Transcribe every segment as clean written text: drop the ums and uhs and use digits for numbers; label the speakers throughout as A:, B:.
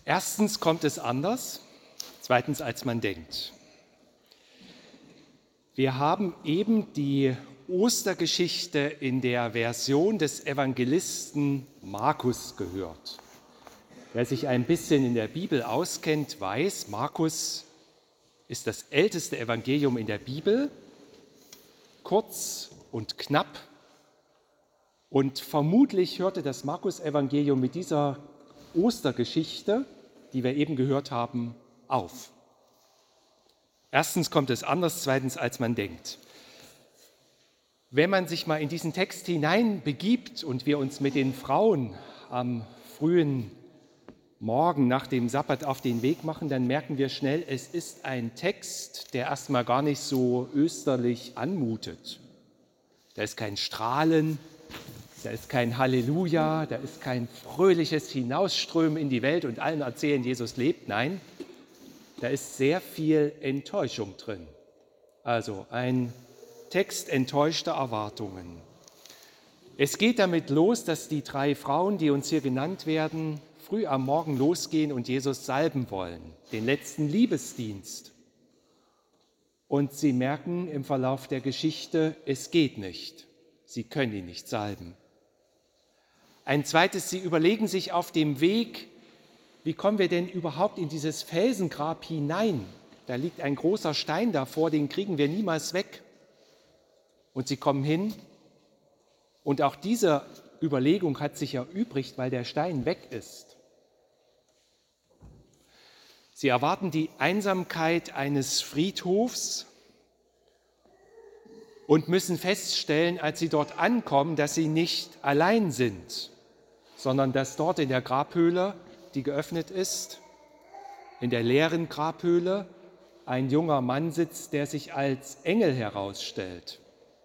A: Erstens kommt es anders, zweitens als man denkt. Wir haben eben die Ostergeschichte in der Version des Evangelisten Markus gehört. Wer sich ein bisschen in der Bibel auskennt, weiß, Markus ist das älteste Evangelium in der Bibel, kurz und knapp. Und vermutlich hörte das Markus-Evangelium mit dieser Ostergeschichte, die wir eben gehört haben, auf. Erstens kommt es anders, zweitens als man denkt. Wenn man sich mal in diesen Text hineinbegibt und wir uns mit den Frauen am frühen Morgen nach dem Sabbat auf den Weg machen, dann merken wir schnell, es ist ein Text, der erstmal gar nicht so österlich anmutet. Da ist kein Strahlen, da ist kein Halleluja, da ist kein fröhliches Hinausströmen in die Welt und allen erzählen, Jesus lebt. Nein, da ist sehr viel Enttäuschung drin. Also ein Text enttäuschter Erwartungen. Es geht damit los, dass die 3 Frauen, die uns hier genannt werden, früh am Morgen losgehen und Jesus salben wollen, den letzten Liebesdienst. Und sie merken im Verlauf der Geschichte, es geht nicht. Sie können ihn nicht salben. Ein zweites, sie überlegen sich auf dem Weg, wie kommen wir denn überhaupt in dieses Felsengrab hinein? Da liegt ein großer Stein davor, den kriegen wir niemals weg. Und sie kommen hin und auch diese Überlegung hat sich erübrigt, weil der Stein weg ist. Sie erwarten die Einsamkeit eines Friedhofs und müssen feststellen, als sie dort ankommen, dass sie nicht allein sind, sondern dass dort in der Grabhöhle, die geöffnet ist, in der leeren Grabhöhle, ein junger Mann sitzt, der sich als Engel herausstellt.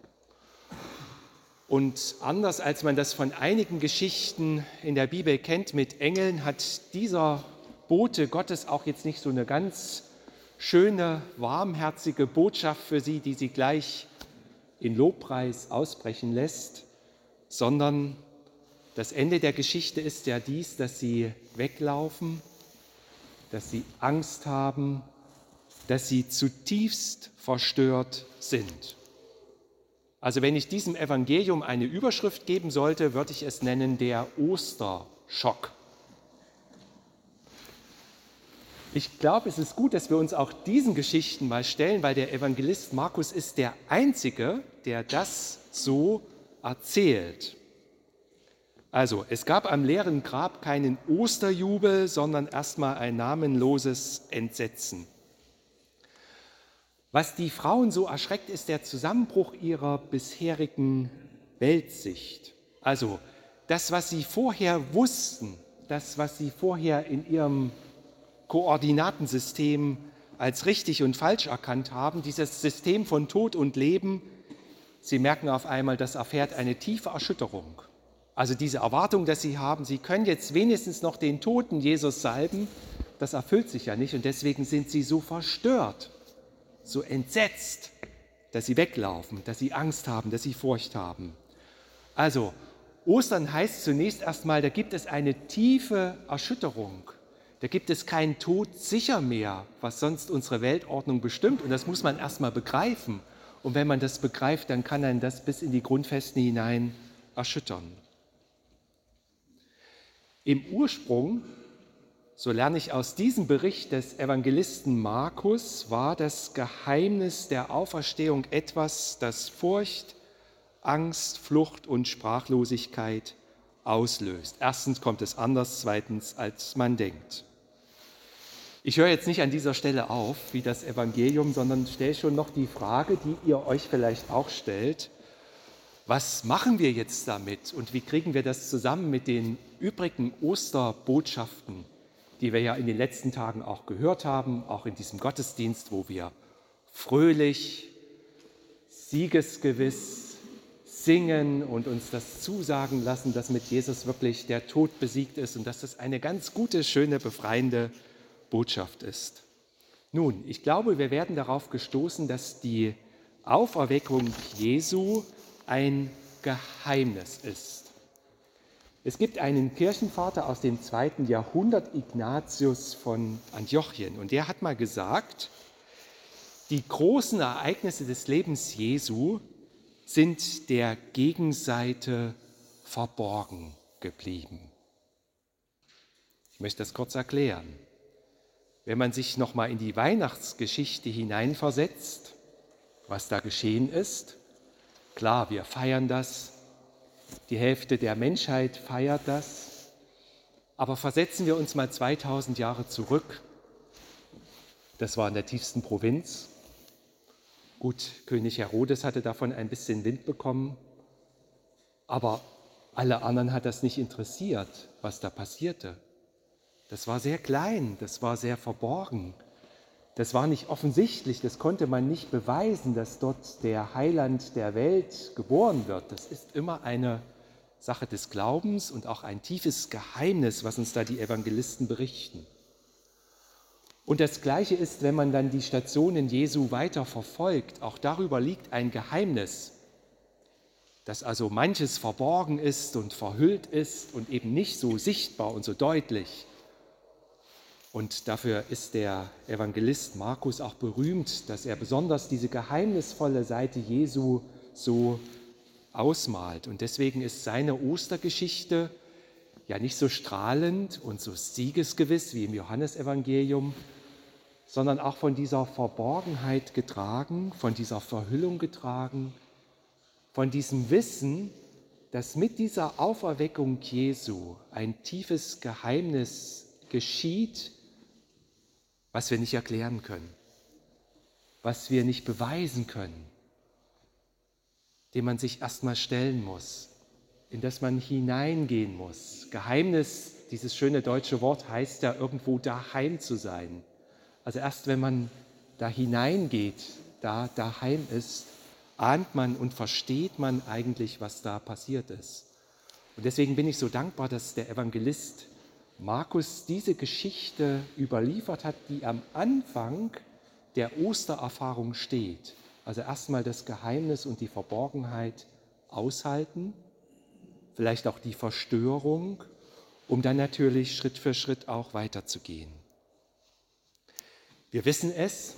A: Und anders als man das von einigen Geschichten in der Bibel kennt mit Engeln, hat dieser Bote Gottes auch jetzt nicht so eine ganz schöne, warmherzige Botschaft für sie, die sie gleich in Lobpreis ausbrechen lässt, sondern das Ende der Geschichte ist ja dies, dass sie weglaufen, dass sie Angst haben, dass sie zutiefst verstört sind. Also wenn ich diesem Evangelium eine Überschrift geben sollte, würde ich es nennen der Osterschock. Ich glaube, es ist gut, dass wir uns auch diesen Geschichten mal stellen, weil der Evangelist Markus ist der Einzige, der das so erzählt. Also, es gab am leeren Grab keinen Osterjubel, sondern erstmal ein namenloses Entsetzen. Was die Frauen so erschreckt, ist der Zusammenbruch ihrer bisherigen Weltsicht. Also, das, was sie vorher wussten, das, was sie vorher in ihrem Koordinatensystem als richtig und falsch erkannt haben, dieses System von Tod und Leben, sie merken auf einmal, das erfährt eine tiefe Erschütterung. Also diese Erwartung, dass sie haben, sie können jetzt wenigstens noch den toten Jesus salben, das erfüllt sich ja nicht und deswegen sind sie so verstört, so entsetzt, dass sie weglaufen, dass sie Angst haben, dass sie Furcht haben. Also Ostern heißt zunächst erstmal, da gibt es eine tiefe Erschütterung. Da gibt es kein Tod sicher mehr, was sonst unsere Weltordnung bestimmt. Und das muss man erstmal begreifen. Und wenn man das begreift, dann kann einen das bis in die Grundfesten hinein erschüttern. Im Ursprung, so lerne ich aus diesem Bericht des Evangelisten Markus, war das Geheimnis der Auferstehung etwas, das Furcht, Angst, Flucht und Sprachlosigkeit auslöst. Erstens kommt es anders, zweitens als man denkt. Ich höre jetzt nicht an dieser Stelle auf, wie das Evangelium, sondern stelle schon noch die Frage, die ihr euch vielleicht auch stellt. Was machen wir jetzt damit und wie kriegen wir das zusammen mit den übrigen Osterbotschaften, die wir ja in den letzten Tagen auch gehört haben, auch in diesem Gottesdienst, wo wir fröhlich, siegesgewiss singen und uns das zusagen lassen, dass mit Jesus wirklich der Tod besiegt ist und dass das eine ganz gute, schöne, befreiende Botschaft ist. Nun, ich glaube, wir werden darauf gestoßen, dass die Auferweckung Jesu ein Geheimnis ist. Es gibt einen Kirchenvater aus dem 2. Jahrhundert, Ignatius von Antiochien, und der hat mal gesagt, die großen Ereignisse des Lebens Jesu sind der Gegenseite verborgen geblieben. Ich möchte das kurz erklären. Wenn man sich nochmal in die Weihnachtsgeschichte hineinversetzt, was da geschehen ist, klar, wir feiern das, die Hälfte der Menschheit feiert das, aber versetzen wir uns mal 2000 Jahre zurück. Das war in der tiefsten Provinz. Gut, König Herodes hatte davon ein bisschen Wind bekommen, aber alle anderen hat das nicht interessiert, was da passierte. Das war sehr klein, das war sehr verborgen, das war nicht offensichtlich, das konnte man nicht beweisen, dass dort der Heiland der Welt geboren wird. Das ist immer eine Sache des Glaubens und auch ein tiefes Geheimnis, was uns da die Evangelisten berichten. Und das Gleiche ist, wenn man dann die Stationen Jesu weiter verfolgt, auch darüber liegt ein Geheimnis, dass also manches verborgen ist und verhüllt ist und eben nicht so sichtbar und so deutlich. Und dafür ist der Evangelist Markus auch berühmt, dass er besonders diese geheimnisvolle Seite Jesu so ausmalt. Und deswegen ist seine Ostergeschichte ja nicht so strahlend und so siegesgewiss wie im Johannesevangelium, sondern auch von dieser Verborgenheit getragen, von dieser Verhüllung getragen, von diesem Wissen, dass mit dieser Auferweckung Jesu ein tiefes Geheimnis geschieht, was wir nicht erklären können, was wir nicht beweisen können, dem man sich erstmal stellen muss, in das man hineingehen muss. Geheimnis, dieses schöne deutsche Wort, heißt ja irgendwo daheim zu sein. Also erst wenn man da hineingeht, da daheim ist, ahnt man und versteht man eigentlich, was da passiert ist. Und deswegen bin ich so dankbar, dass der Evangelist Markus diese Geschichte überliefert hat, die am Anfang der Ostererfahrung steht. Also erstmal das Geheimnis und die Verborgenheit aushalten, vielleicht auch die Verstörung, um dann natürlich Schritt für Schritt auch weiterzugehen. Wir wissen es,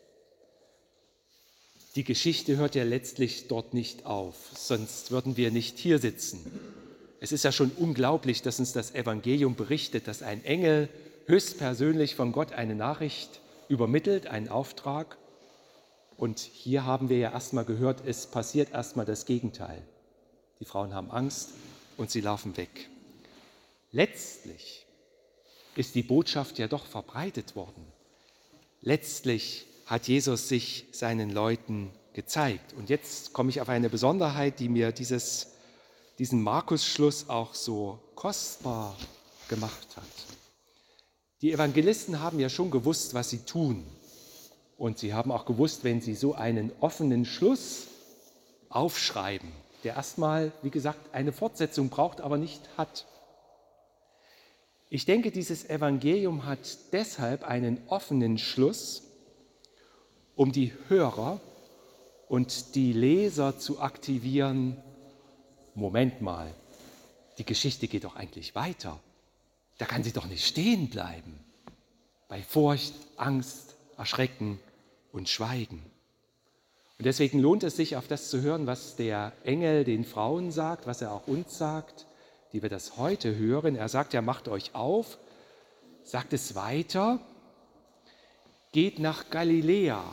A: die Geschichte hört ja letztlich dort nicht auf, sonst würden wir nicht hier sitzen. Es ist ja schon unglaublich, dass uns das Evangelium berichtet, dass ein Engel höchstpersönlich von Gott eine Nachricht übermittelt, einen Auftrag. Und hier haben wir ja erstmal gehört, es passiert erstmal das Gegenteil. Die Frauen haben Angst und sie laufen weg. Letztlich ist die Botschaft ja doch verbreitet worden. Letztlich hat Jesus sich seinen Leuten gezeigt. Und jetzt komme ich auf eine Besonderheit, die mir diesen Markus-Schluss auch so kostbar gemacht hat. Die Evangelisten haben ja schon gewusst, was sie tun. Und sie haben auch gewusst, wenn sie so einen offenen Schluss aufschreiben, der erstmal, wie gesagt, eine Fortsetzung braucht, aber nicht hat. Ich denke, dieses Evangelium hat deshalb einen offenen Schluss, um die Hörer und die Leser zu aktivieren. Moment mal, die Geschichte geht doch eigentlich weiter. Da kann sie doch nicht stehen bleiben. Bei Furcht, Angst, Erschrecken und Schweigen. Und deswegen lohnt es sich, auf das zu hören, was der Engel den Frauen sagt, was er auch uns sagt, die wir das heute hören. Er sagt ja, macht euch auf, sagt es weiter, geht nach Galiläa.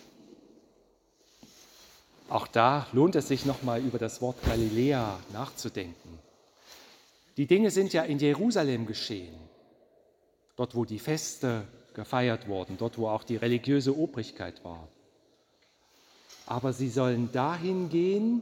A: Auch da lohnt es sich nochmal über das Wort Galiläa nachzudenken. Die Dinge sind ja in Jerusalem geschehen, dort wo die Feste gefeiert wurden, dort wo auch die religiöse Obrigkeit war. Aber sie sollen dahin gehen,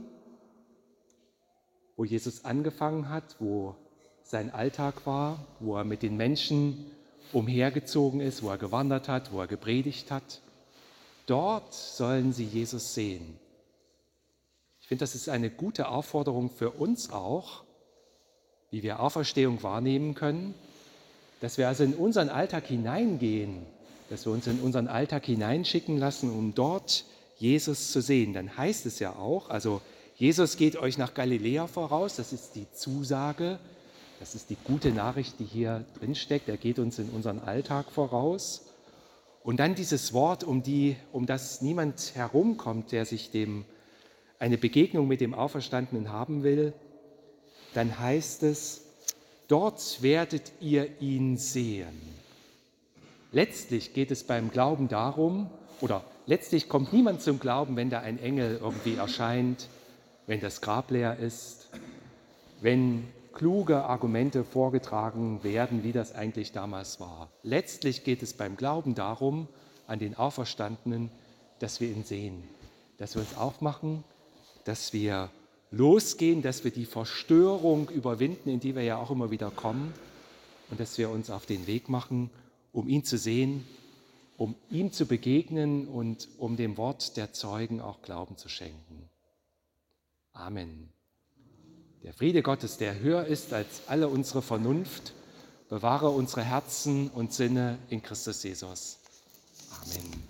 A: wo Jesus angefangen hat, wo sein Alltag war, wo er mit den Menschen umhergezogen ist, wo er gewandert hat, wo er gepredigt hat. Dort sollen sie Jesus sehen. Ich finde, das ist eine gute Aufforderung für uns auch, wie wir Auferstehung wahrnehmen können, dass wir also in unseren Alltag hineingehen, dass wir uns in unseren Alltag hineinschicken lassen, um dort Jesus zu sehen. Dann heißt es ja auch, also Jesus geht euch nach Galiläa voraus, das ist die Zusage, Das ist die gute Nachricht, die hier drin steckt. Er geht uns in unseren Alltag voraus. Und dann dieses Wort, um das niemand herumkommt, der sich eine Begegnung mit dem Auferstandenen haben will. Dann heißt es, dort werdet ihr ihn sehen. Letztlich geht es beim Glauben darum, oder letztlich kommt niemand zum Glauben, wenn da ein Engel irgendwie erscheint, wenn das Grab leer ist, wenn kluge Argumente vorgetragen werden, wie das eigentlich damals war. Letztlich geht es beim Glauben darum, an den Auferstandenen, dass wir ihn sehen, dass wir uns aufmachen, dass wir losgehen, dass wir die Verstörung überwinden, in die wir ja auch immer wieder kommen, und dass wir uns auf den Weg machen, um ihn zu sehen, um ihm zu begegnen und um dem Wort der Zeugen auch Glauben zu schenken. Amen. Der Friede Gottes, der höher ist als alle unsere Vernunft, bewahre unsere Herzen und Sinne in Christus Jesus. Amen.